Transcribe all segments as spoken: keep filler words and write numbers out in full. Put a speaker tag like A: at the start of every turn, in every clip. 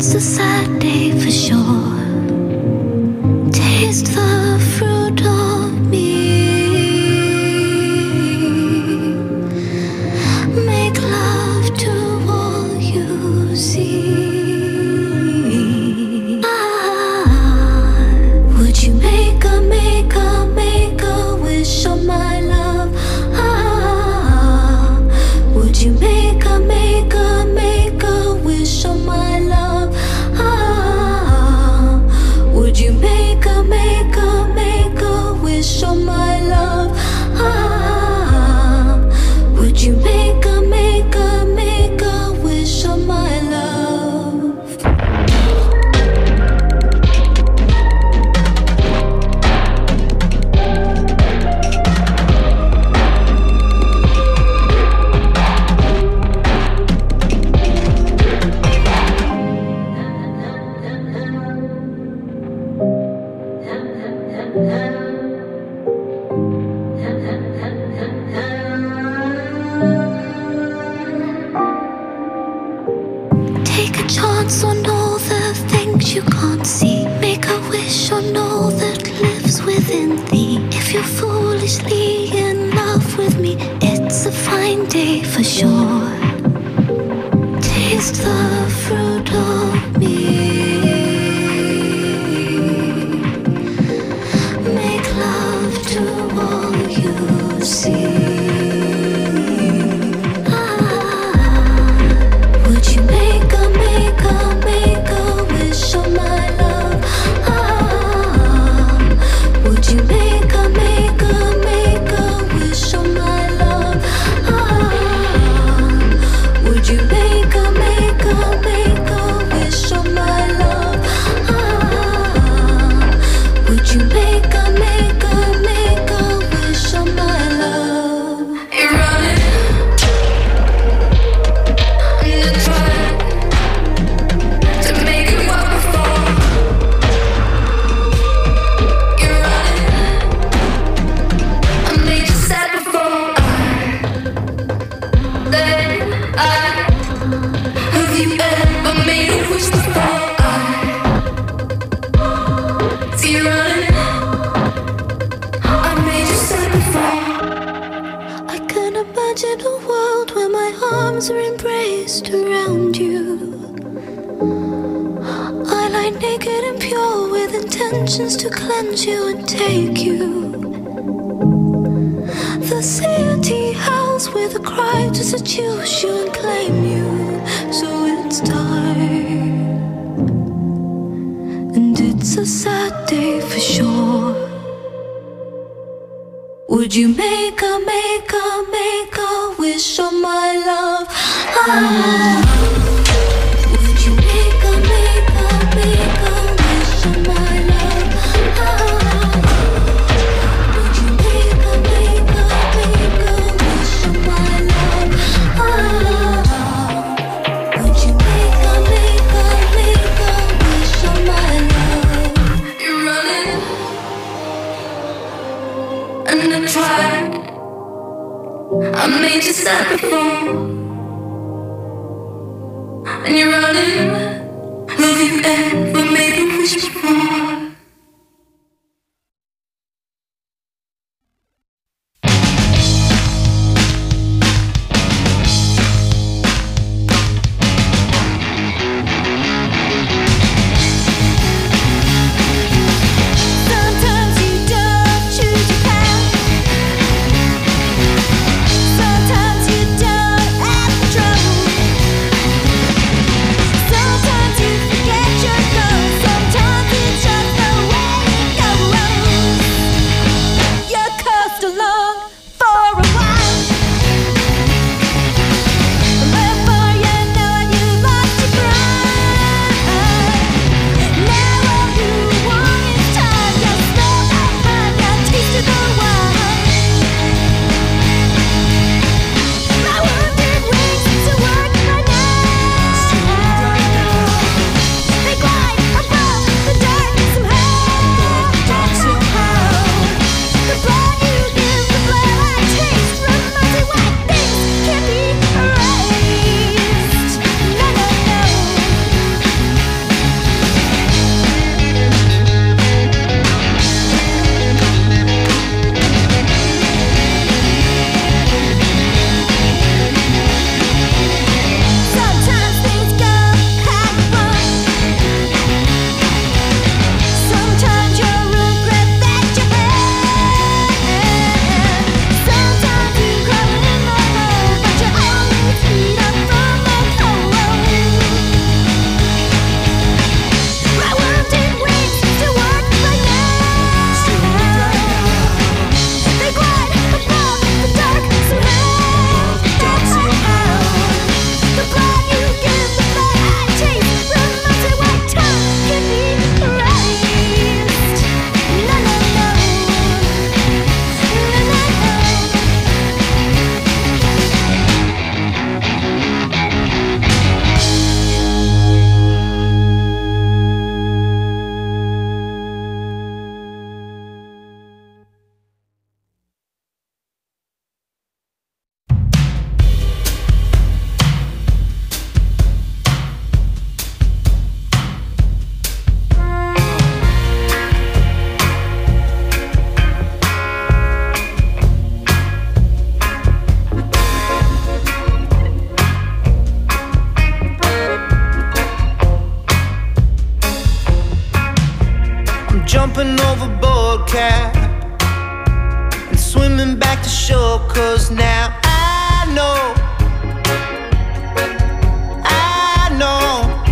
A: It's a sad day for sure. Taste the fruit of me. Make love to all you see. Ah, would you make a, make a, make a wish on my love? Ah, would you make a, make a, make a wish on my love? Ah, would you make a, make a, make a wish on my love? Ah, would you make a, make a, make a wish on my love? Take a chance on all the things you can't see. Make a wish on all that lives within thee. If you're foolishly in love with me, it's a fine day for sure. Taste the fruit of me. Make love to all you see. Would you make a, make a, make a wish on my love? Ah, would you make a, make a, make a wish on my love? Ah, would you make a, make a, make a wish on my love? Ah, would you make a, make a, make a wish on my love? You're running. Imagine a world where my arms are embraced around you. I lie naked and pure with intentions to cleanse you and take you. The city howls with a cry to seduce you and claim you. So it's time, and it's a sad day for sure. Would you make a, make a, make a wish on my love? Ah, would you make a, make a, make a wish on my love? Ah, would you make a, make a, make a wish on my love? Ah, would you make a, make a, make a wish on my love? You're running. And I tried, I made you sad before. And you're running, love you ever made a wish before.
B: Sometimes you forget your goals, sometimes it's just jumping overboard, cat, and swimming back to shore. Cause now I know, I know,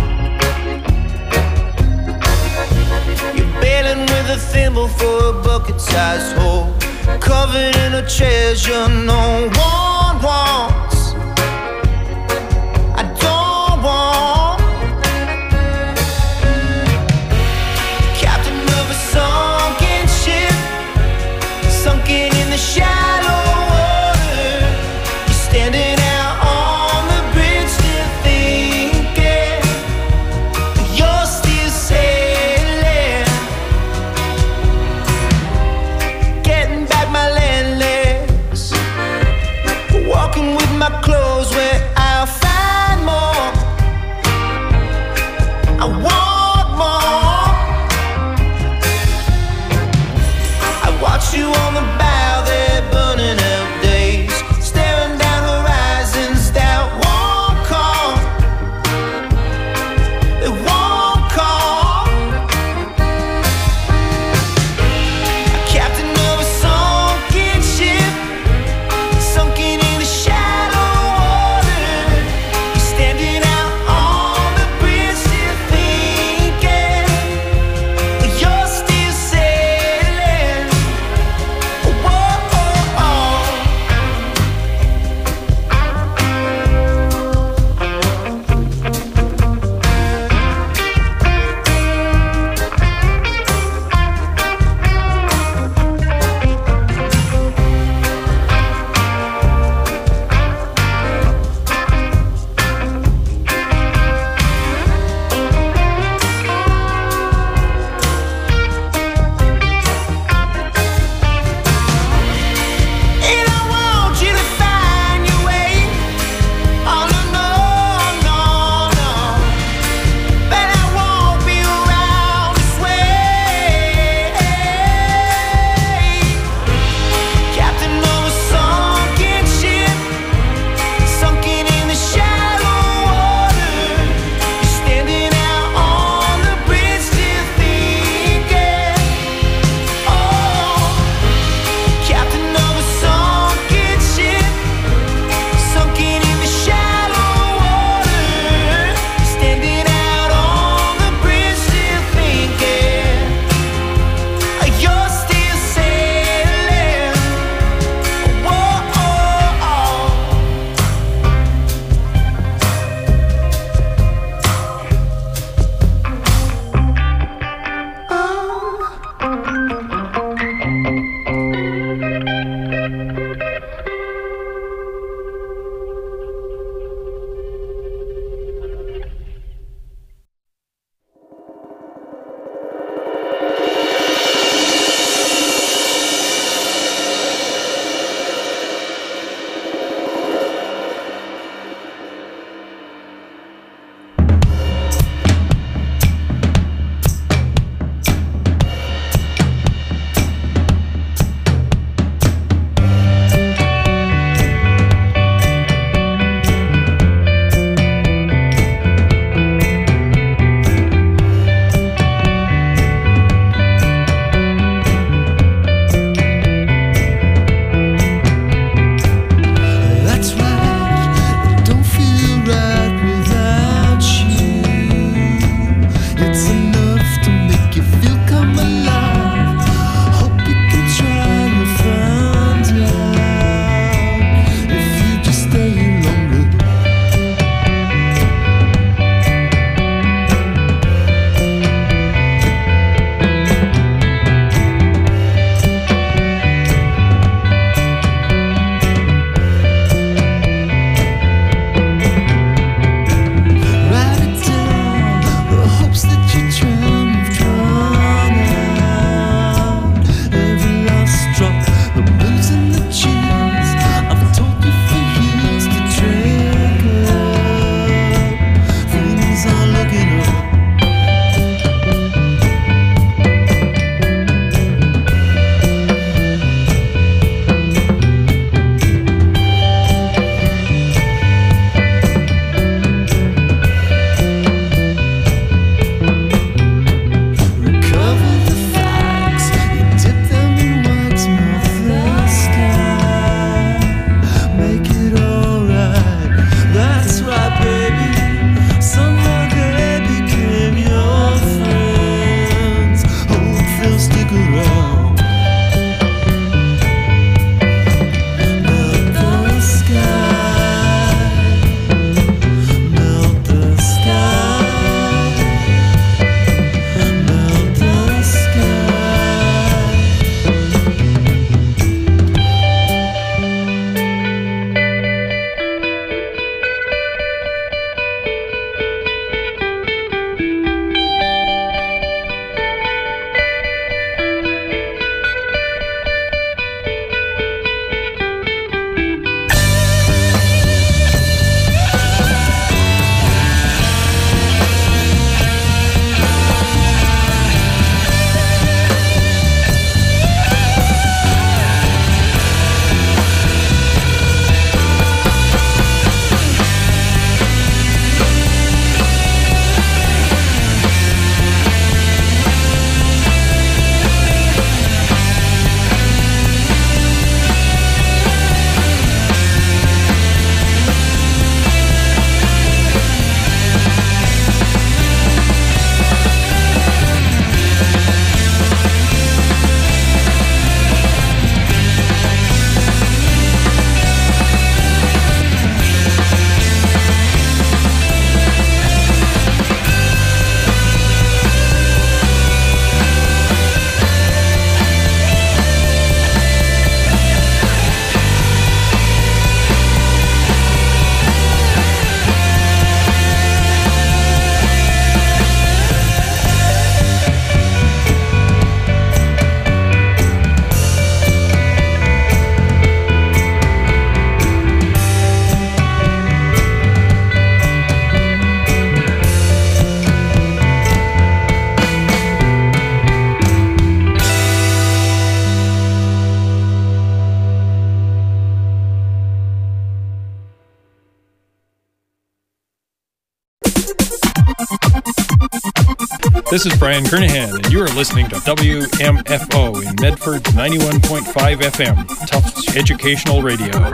B: you're bailing with a thimble for a bucket-sized hole, covered in a treasure no one wants. I don't want. Captain of a sunken ship, sunken in the shallow water. You're standing out on the bridge, still thinking you're still sailing. Getting back my land legs, walking with
C: This is Brian Kernahan, and you are listening to W M F O in Medford ninety-one point five F M, Tufts Educational Radio.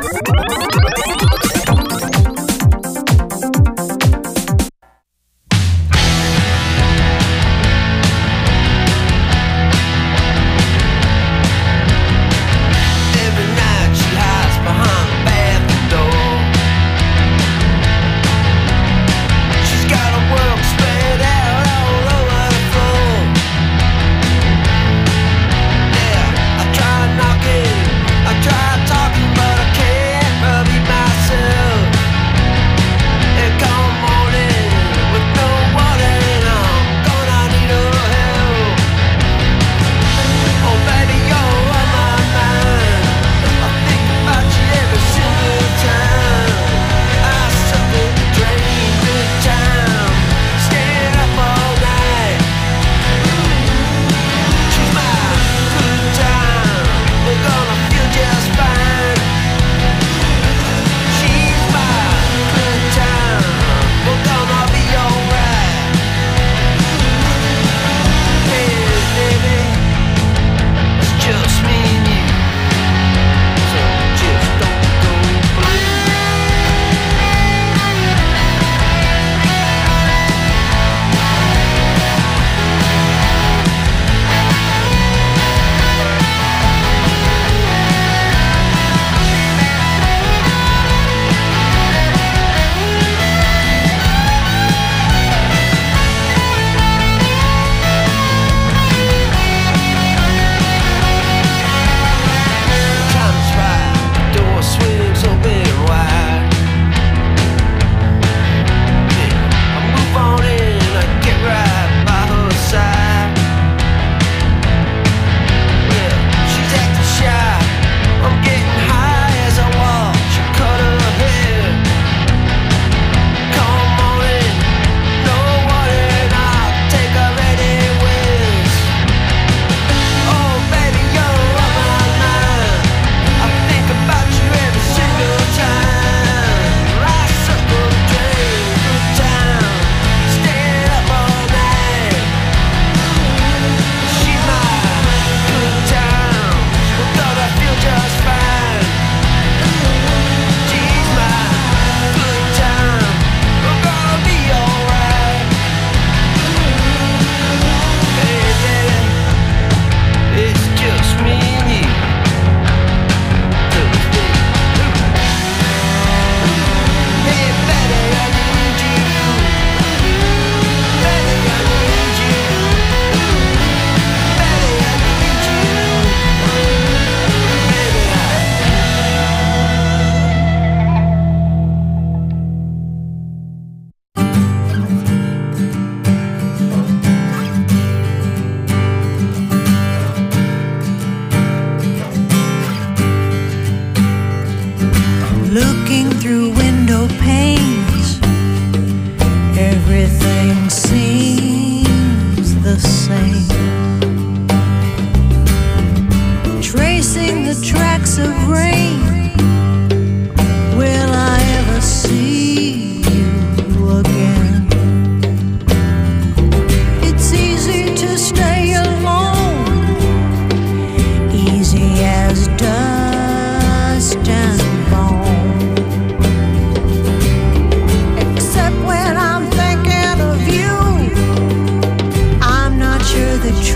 D: Looking through window panes, everything seems the same. Tracing the tracks of rain, will I ever see you again? It's easy to stay alone, easy as dust and the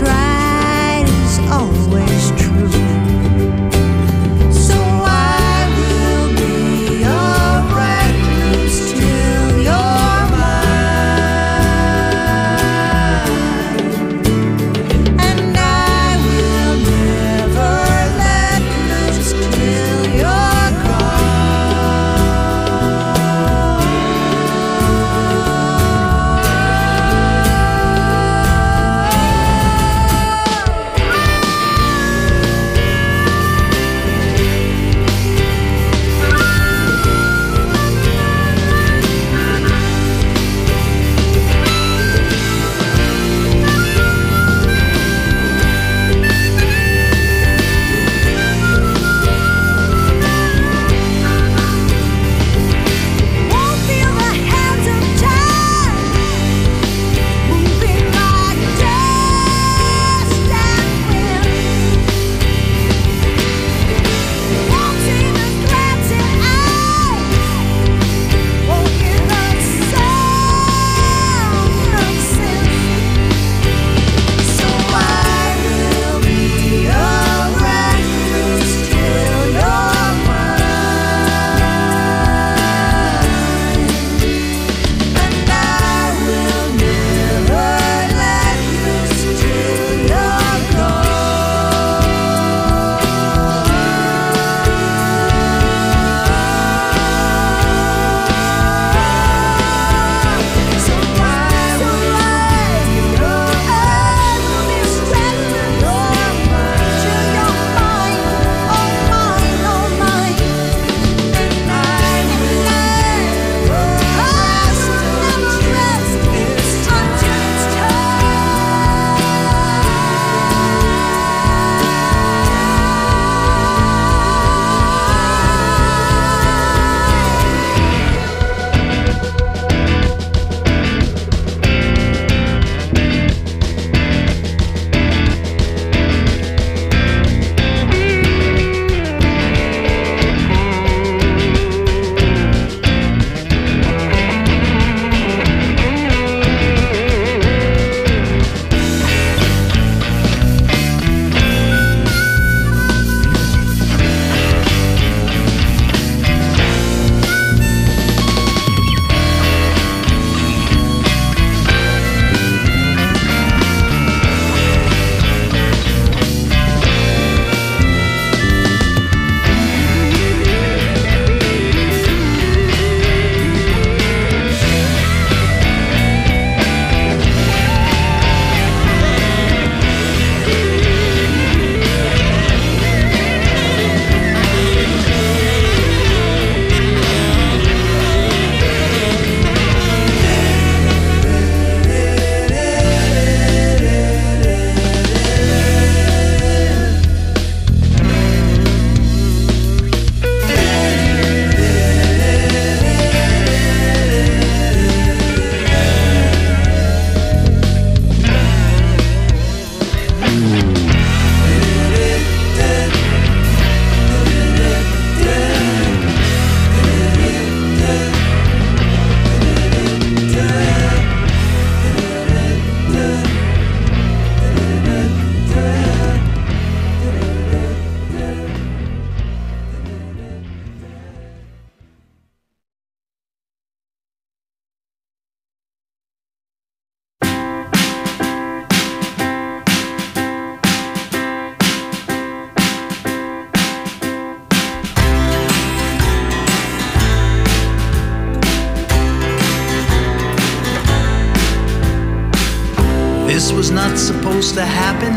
E: this was not supposed to happen.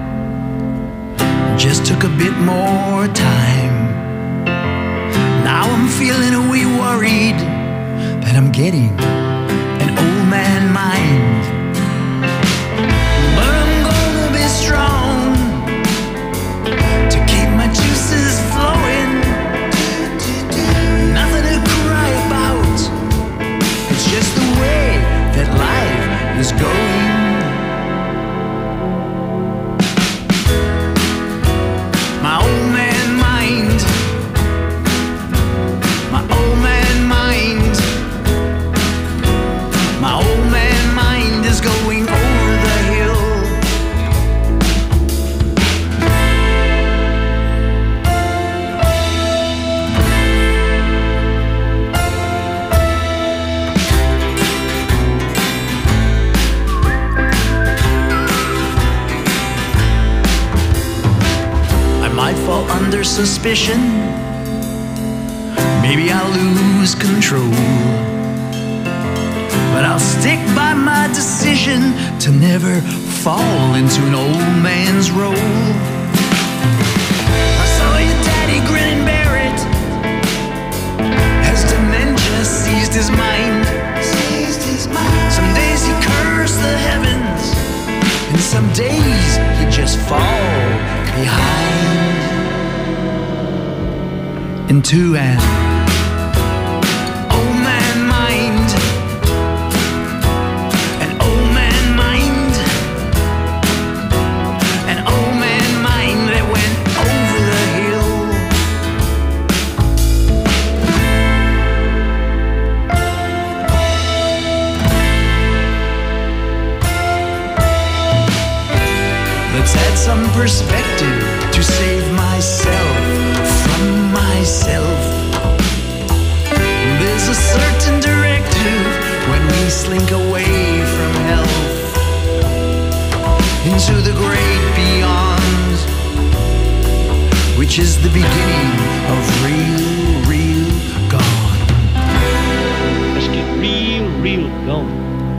E: Just took a bit more time. Now I'm feeling a wee worried that I'm getting an old man mind. But I'm gonna be strong to keep my juices flowing. Nothing to cry about. It's just the way that life is going. My old man mind, my old man mind, my old man mind is going over the hill. Might fall under suspicion. Maybe I'll lose control. But I'll stick by my decision to never fall into an old man's role. I saw your daddy grin and bear it as dementia seized his mind. Some days he cursed the heavens, and some days he'd just fall behind into an old man mind, an old man mind, an old man mind that went over the hill. Let's add some perspective to save myself from myself. There's a certain directive when we slink away from health into the great beyond, which is the beginning of real, real gone.
F: Let's get real, real gone.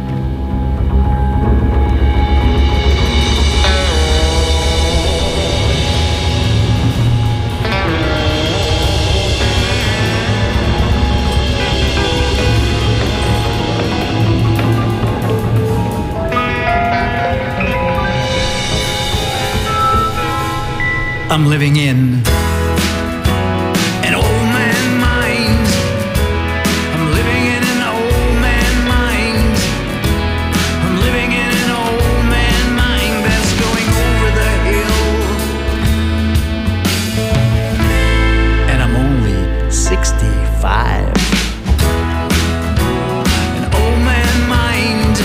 E: I'm living in an old man mind. I'm living in an old man mind. I'm living in an old man mind that's going over the hill. And I'm only sixty-five. An old man mind.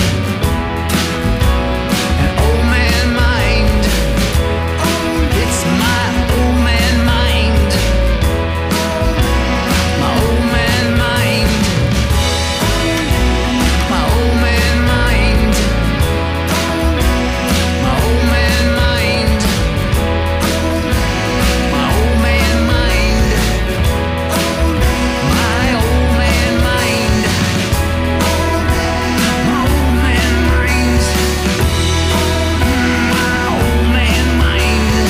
E: An old man mind. It's my old man mind. My old man mind. My old man mind. My old man mind. My old man mind. My old man mind. My old man mind. My old man mind.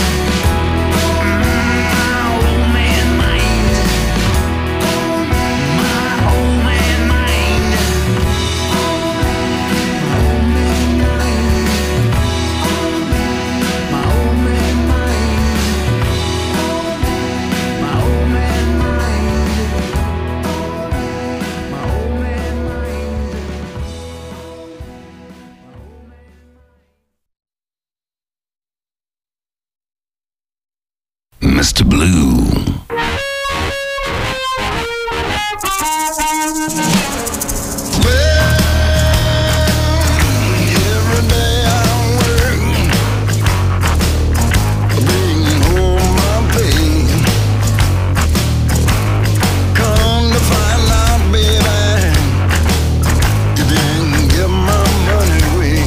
E: My old man mind. My old man mind. My old man mind. My old man mind. My old man mind. My old man mind.
G: Mister Blue.
H: Every day I work, bringing home my pay. Come to find out, baby, you didn't give my money away.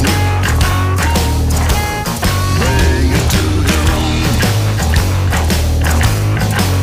H: Bring it to the room.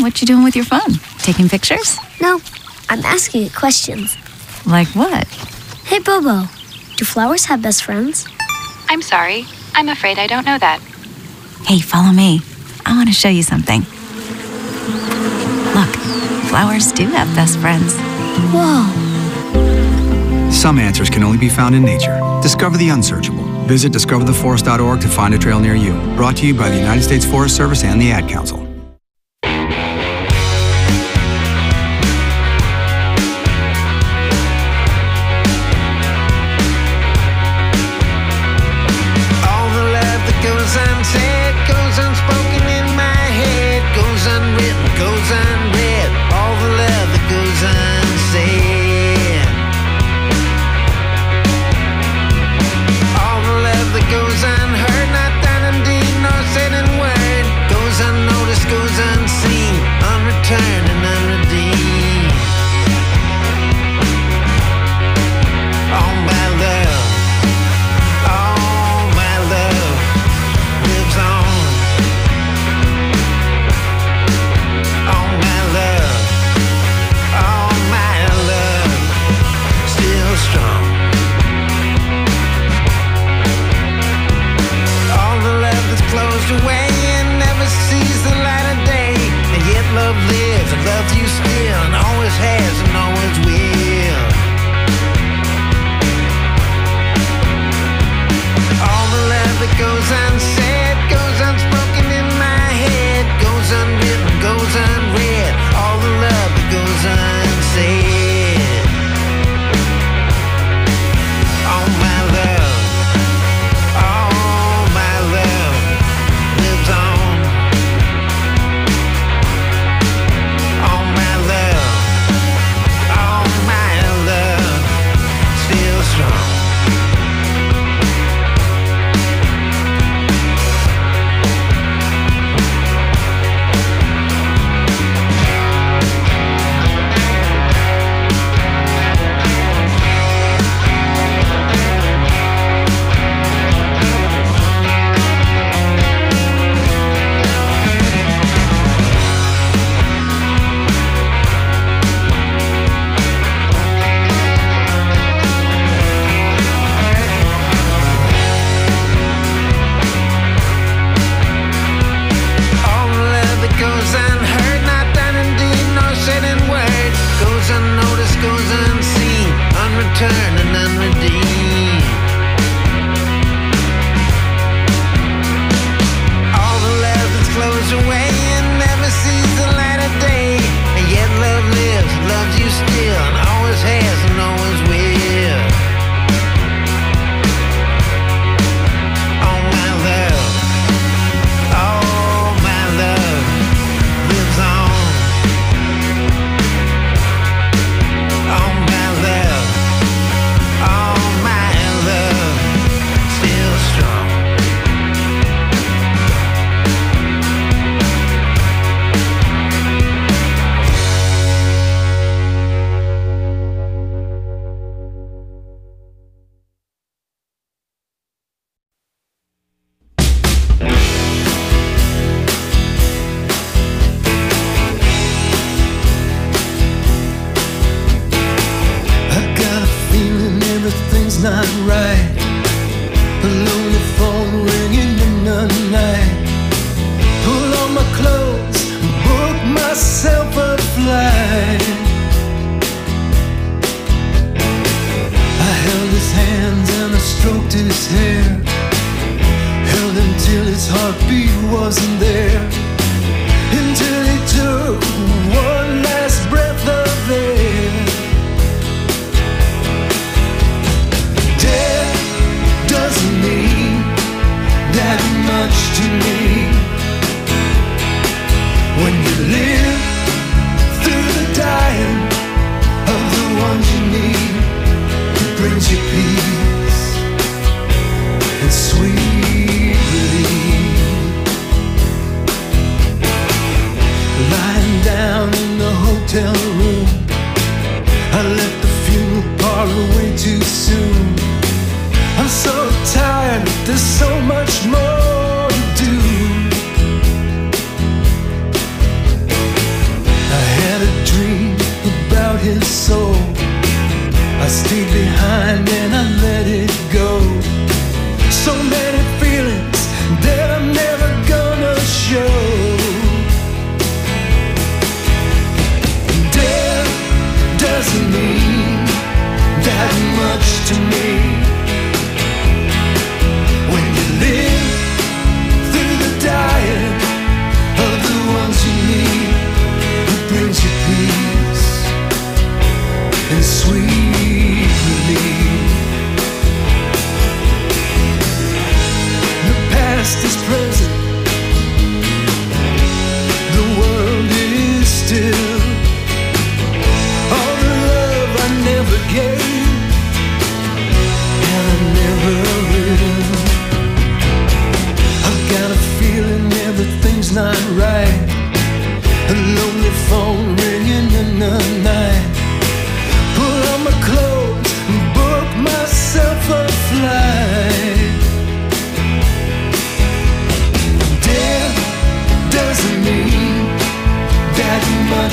G: what you doing with your phone? Taking pictures?
I: No, I'm asking it questions.
G: Like what?
I: Hey, Bobo, do flowers have best friends?
G: I'm sorry. I'm afraid I don't know that. Hey, follow me. I want to show you something. Look, flowers do have best friends.
I: Whoa.
J: Some answers can only be found in nature. Discover the unsearchable. Visit discover the forest dot org to find a trail near you. Brought to you by the United States Forest Service and the Ad Council.
B: All the love that goes unsaid, goes unspoken in my head, goes unwritten, goes unread. All the love that goes unsaid. All the love that goes unheard, not done in deed, nor said in word, goes unnoticed, goes unseen, unreturned and unredeemed. All my love, all my love lives on. All my love, all my love still strong. All the love that's closed away and never sees the light of day, and yet love lives and loves you still, and always has and always will. All the love that goes unsaid, goes unspoken in my head, goes unwritten, goes unread. All the love that goes unsaid. All my love, all my love lives on. All my love, all my love still strong. All the love that goes unheard, not done in deed, nor said in word, goes unnoticed, goes unseen, unreturned and unredeemed. All the love that's closed away and never sees the light of day, and yet love lives, loves you still, and always has and always will. All my love, all my love lives on. All my love, all my love still strong.
K: I got a feeling everything's not right. A lonely phone ringing in the night. Pull on my clothes, book myself a flight. I held his hands and I stroked his hair. Held him till his heartbeat wasn't there. Until he took one last breath of air. Death doesn't mean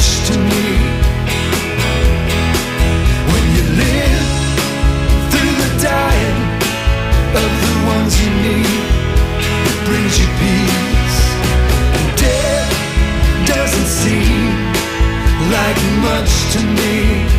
K: much to me. When you live through the dying of the ones you need, it brings you peace. And death doesn't seem like much to me.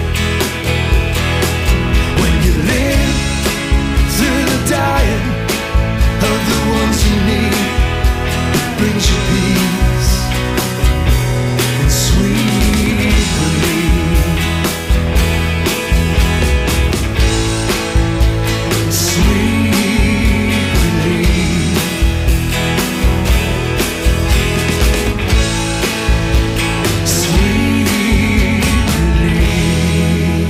K: When you live through the dying of the ones you need, it brings you peace and sweet relief. Sweet relief. Sweet relief.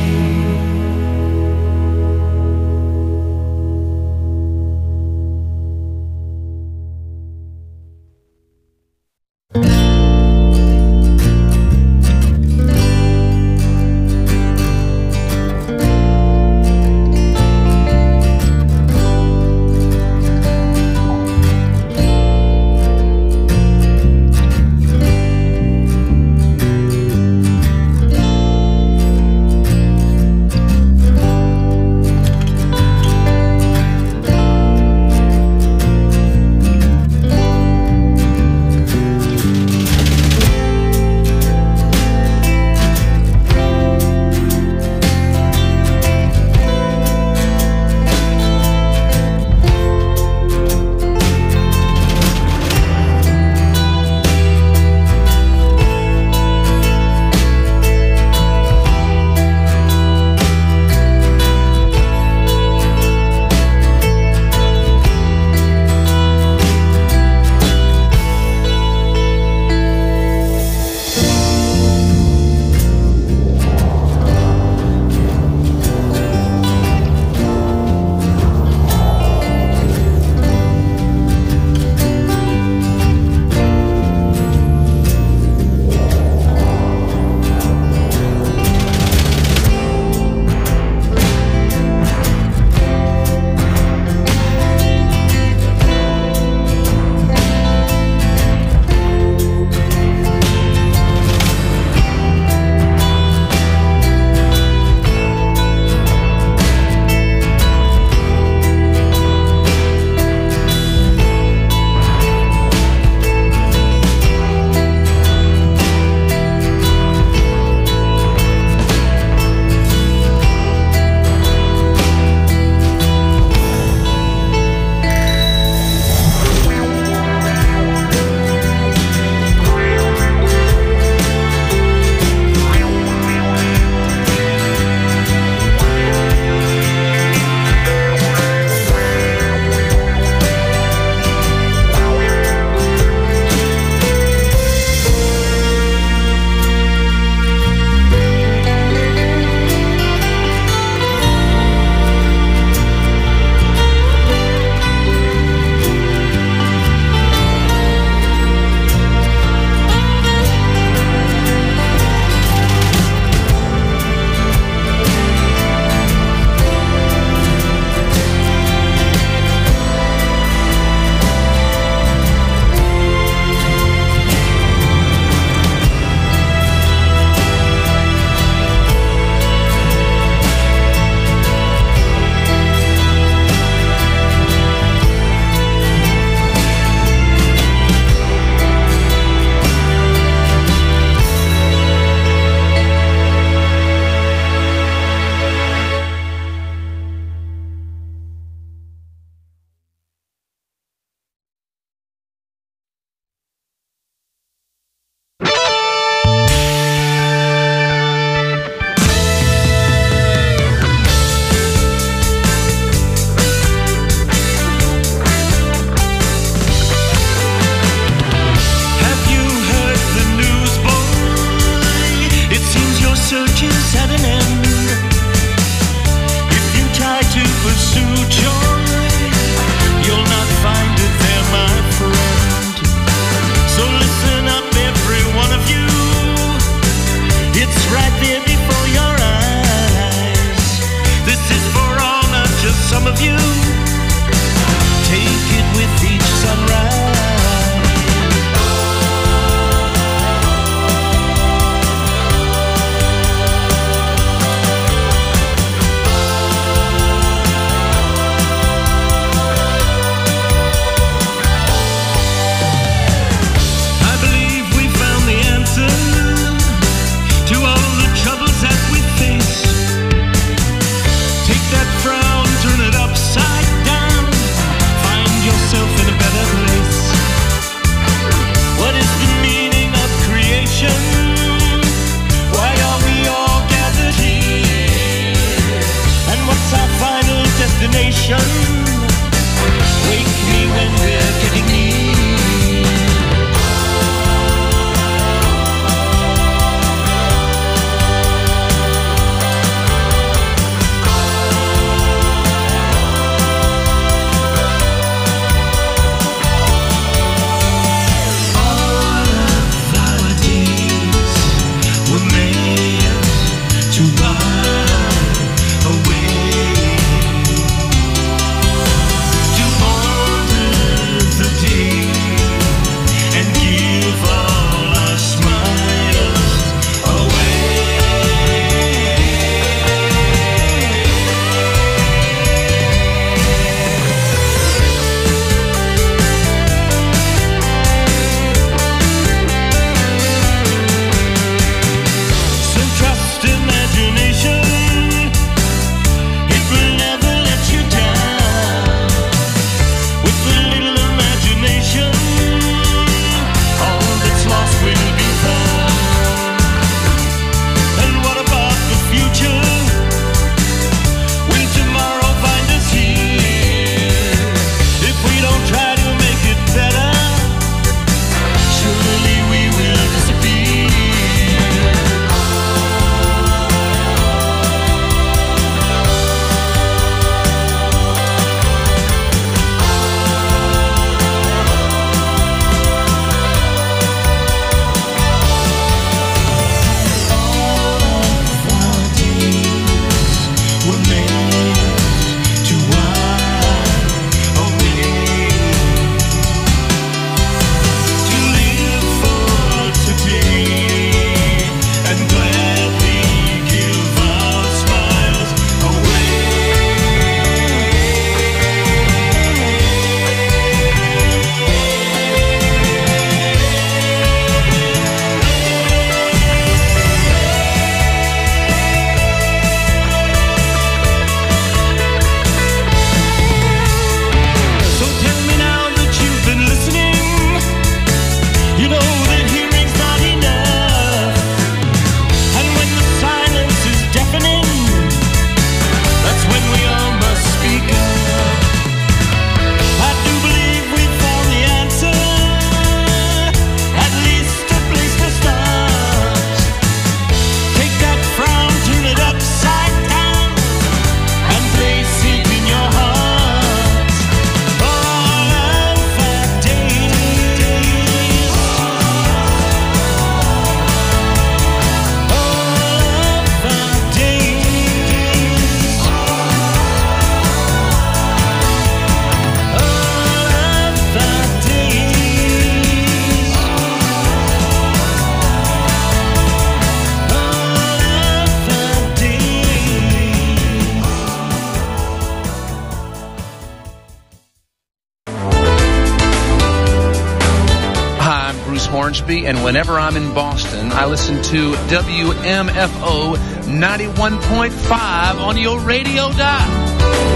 L: Crosby, and whenever I'm in Boston, I listen to W M F O ninety-one point five on your radio dial.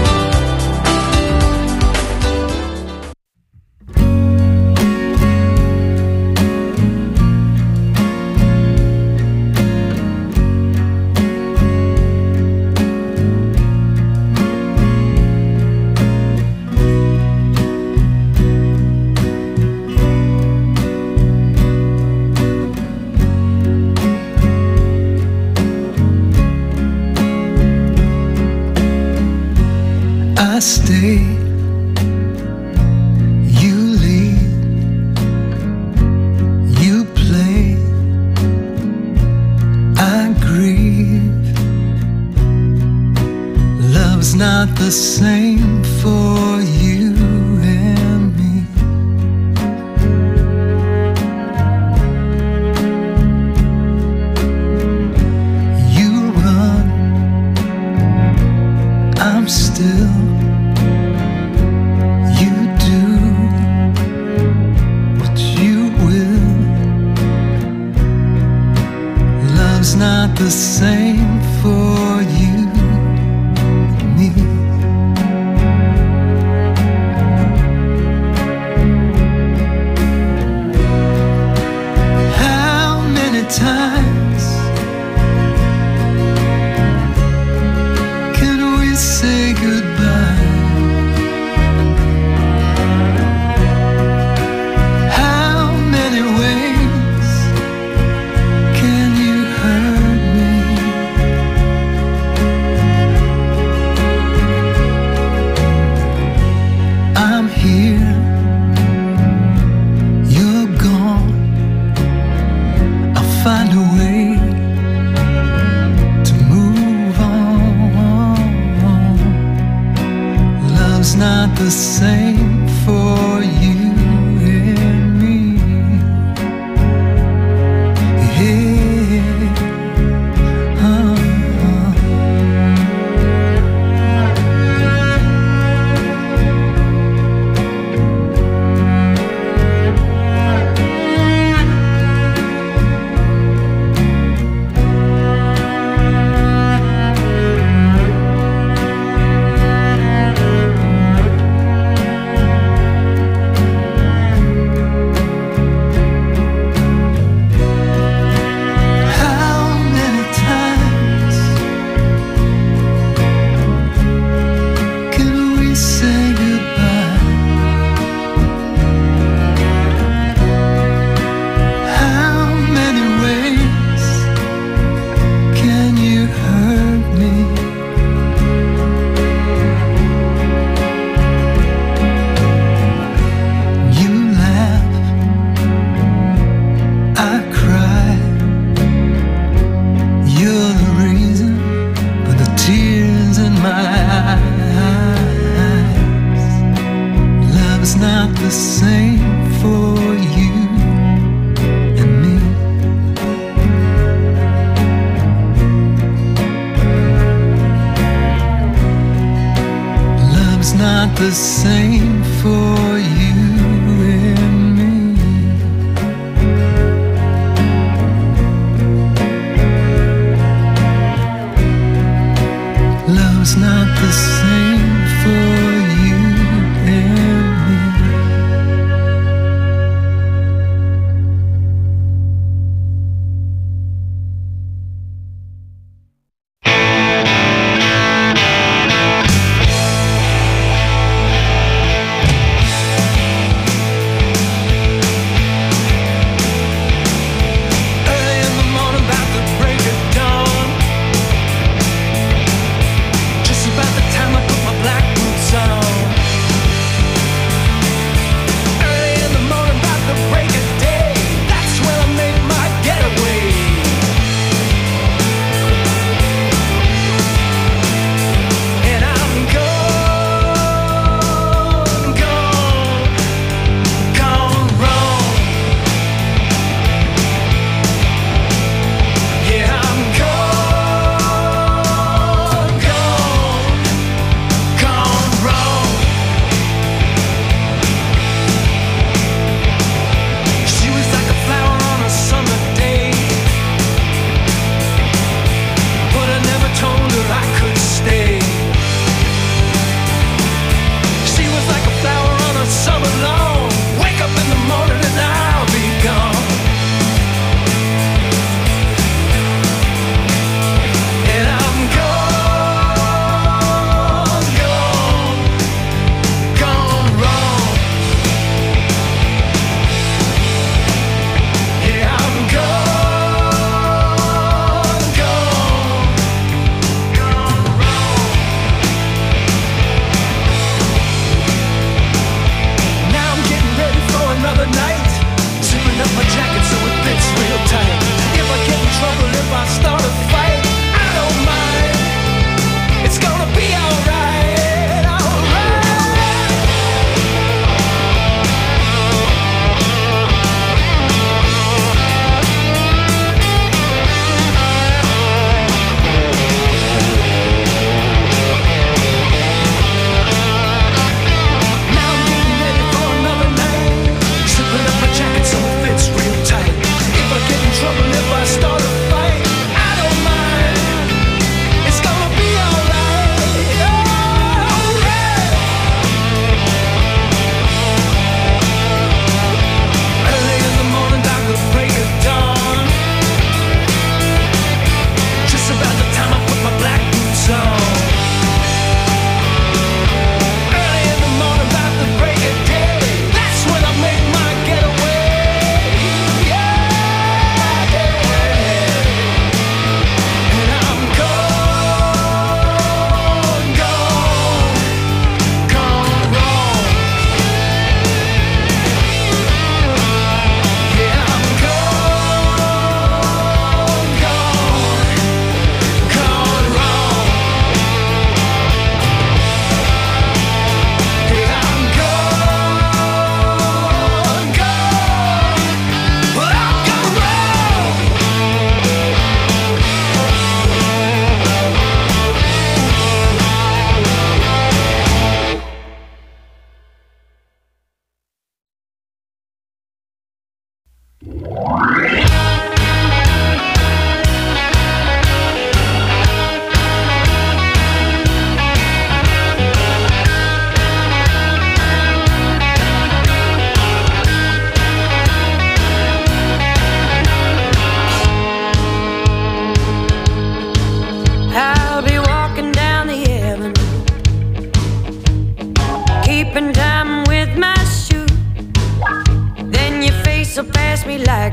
K: I stay, you lead, you play, I grieve. Love's not the same for you and me. You run, I'm still. Not the same for you and me. How many times can we say goodbye? How many ways can you hurt me? I'm here, you're gone. I'll find a way to move on. Love's not the same for you and me. Yeah. The same for you and me. Love's not the same for you and me.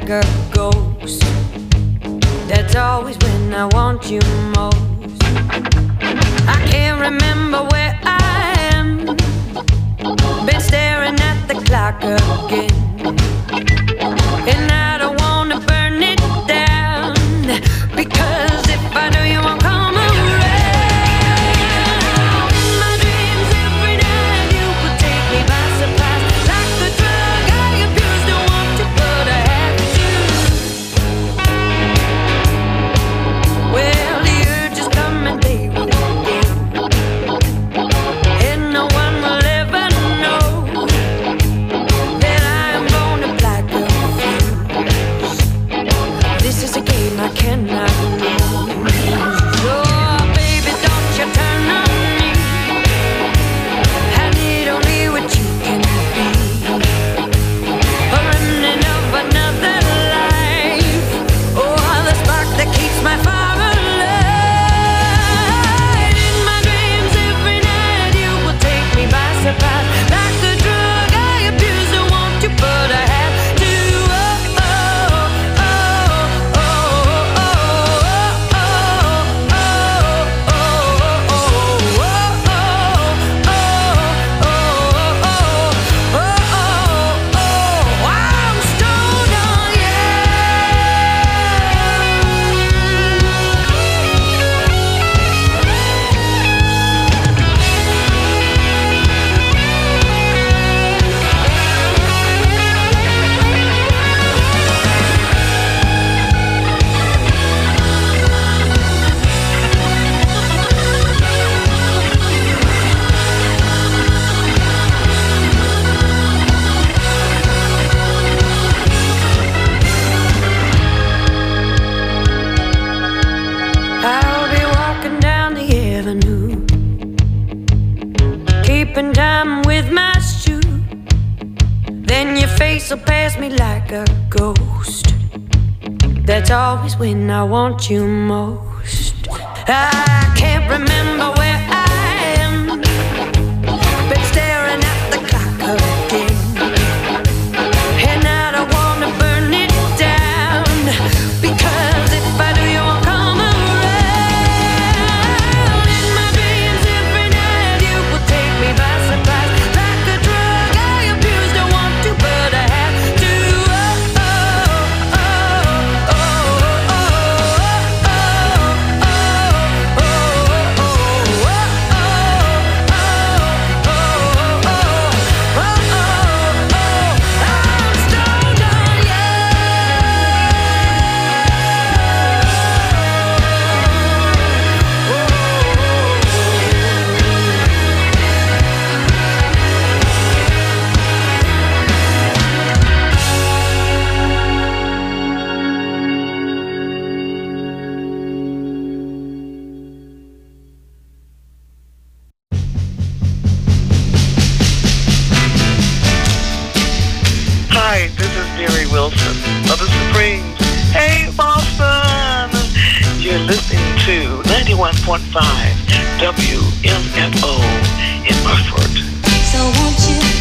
M: like a ghost. That's always when I want you most. I can't remember where I am. Been staring at the clock again. And I don't wanna burn it down, because if I do you won't come around. My dreams every night you would take me by surprise. Like the drug I abuse, don't want to, but I have to. Well, the urge is coming, they will again. And no one will ever know that I am gonna black a fuse. This is a game I cannot lose. Oh, baby, don't you turn on me. I need only what you can be. A remnant of another life. Oh, the spark that keeps my fire alive. In my dreams every night you will take me by surprise. Like a drug I abuse, I want you, but I have to. Oh, oh, oh, oh, oh, oh, oh, I'm stoned on you. I'll be walking down the avenue, keeping time with my shoe. Then your face will pass me like a ghost. That's always when I want you most. I can't remember where I am. Been staring at the clock again. And I don't wanna burn it down, because if I do you won't come around. In my dreams every night you will take me by surprise. Like a drug I abuse, don't want to, but I have to. Oh, oh, oh, oh, oh, oh, oh, oh, I'm stoned on you.
N: Hi, this is Mary Wilson of the Supremes. Hey, Boston! You're listening to ninety-one point five W M F O in Hartford.
A: So won't you